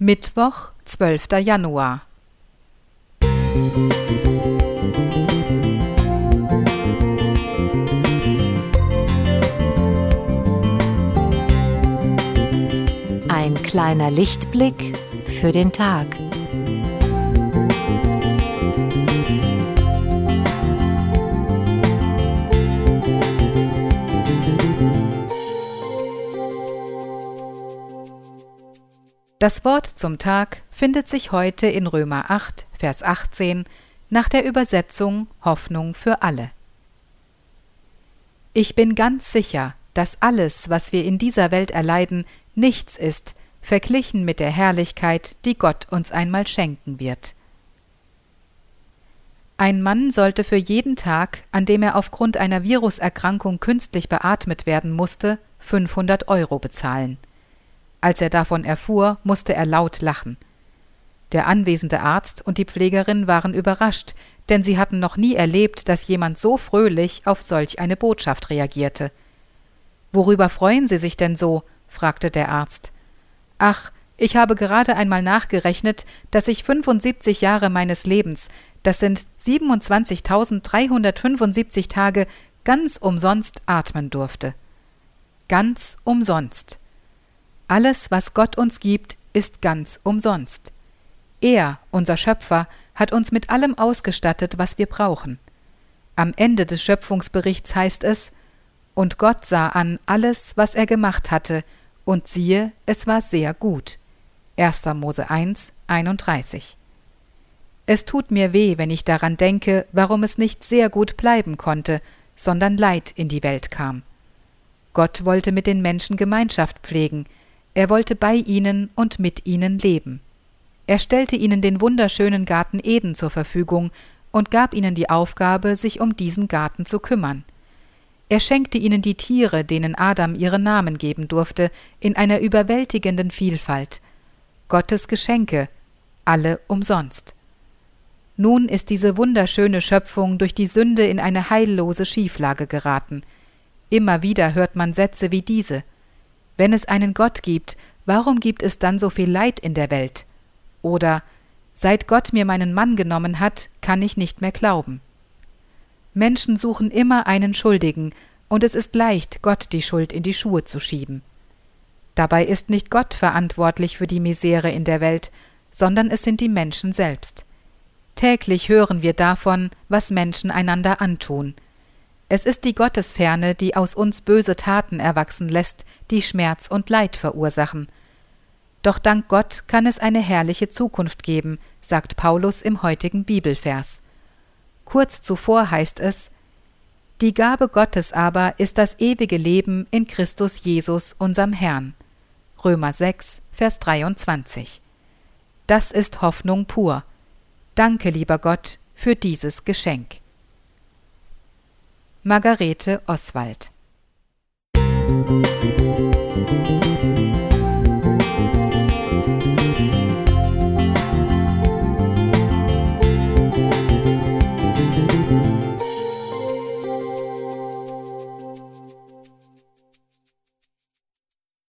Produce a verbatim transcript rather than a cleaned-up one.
Mittwoch, zwölfter Januar. Ein kleiner Lichtblick für den Tag. Das Wort zum Tag findet sich heute in Römer acht, Vers achtzehn, nach der Übersetzung Hoffnung für alle. Ich bin ganz sicher, dass alles, was wir in dieser Welt erleiden, nichts ist, verglichen mit der Herrlichkeit, die Gott uns einmal schenken wird. Ein Mann sollte für jeden Tag, an dem er aufgrund einer Viruserkrankung künstlich beatmet werden musste, fünfhundert Euro bezahlen. Als er davon erfuhr, musste er laut lachen. Der anwesende Arzt und die Pflegerin waren überrascht, denn sie hatten noch nie erlebt, dass jemand so fröhlich auf solch eine Botschaft reagierte. »Worüber freuen Sie sich denn so?« fragte der Arzt. »Ach, ich habe gerade einmal nachgerechnet, dass ich fünfundsiebzig Jahre meines Lebens, das sind siebenundzwanzigtausenddreihundertfünfundsiebzig Tage, ganz umsonst atmen durfte.« Ganz umsonst. Alles, was Gott uns gibt, ist ganz umsonst. Er, unser Schöpfer, hat uns mit allem ausgestattet, was wir brauchen. Am Ende des Schöpfungsberichts heißt es: Und Gott sah an alles, was er gemacht hatte, und siehe, es war sehr gut. erster Mose eins, einunddreißig. Es tut mir weh, wenn ich daran denke, warum es nicht sehr gut bleiben konnte, sondern Leid in die Welt kam. Gott wollte mit den Menschen Gemeinschaft pflegen. Er wollte bei ihnen und mit ihnen leben. Er stellte ihnen den wunderschönen Garten Eden zur Verfügung und gab ihnen die Aufgabe, sich um diesen Garten zu kümmern. Er schenkte ihnen die Tiere, denen Adam ihre Namen geben durfte, in einer überwältigenden Vielfalt. Gottes Geschenke, alle umsonst. Nun ist diese wunderschöne Schöpfung durch die Sünde in eine heillose Schieflage geraten. Immer wieder hört man Sätze wie diese: Wenn es einen Gott gibt, warum gibt es dann so viel Leid in der Welt? Oder: Seit Gott mir meinen Mann genommen hat, kann ich nicht mehr glauben. Menschen suchen immer einen Schuldigen, und es ist leicht, Gott die Schuld in die Schuhe zu schieben. Dabei ist nicht Gott verantwortlich für die Misere in der Welt, sondern es sind die Menschen selbst. Täglich hören wir davon, was Menschen einander antun. Es ist die Gottesferne, die aus uns böse Taten erwachsen lässt, die Schmerz und Leid verursachen. Doch dank Gott kann es eine herrliche Zukunft geben, sagt Paulus im heutigen Bibelvers. Kurz zuvor heißt es: Die Gabe Gottes aber ist das ewige Leben in Christus Jesus, unserem Herrn. Römer sechs, Vers dreiundzwanzig. Das ist Hoffnung pur. Danke, lieber Gott, für dieses Geschenk. Margarete Oswald.